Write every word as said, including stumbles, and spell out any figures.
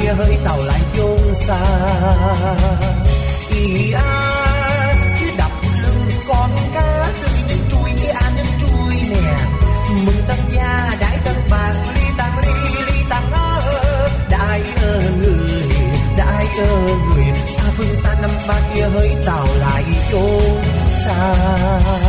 kia hỡi tàu lại chốn xa. Ý a cứ đập lưng con cá tươi nước trui như a nước trui nè. Mừng tân gia đãi tân bạc ly tàng ly ly tàng ơ. Đại ơ người đại ơ người xa phương xa năm ba kia hỡi tàu lại chốn xa.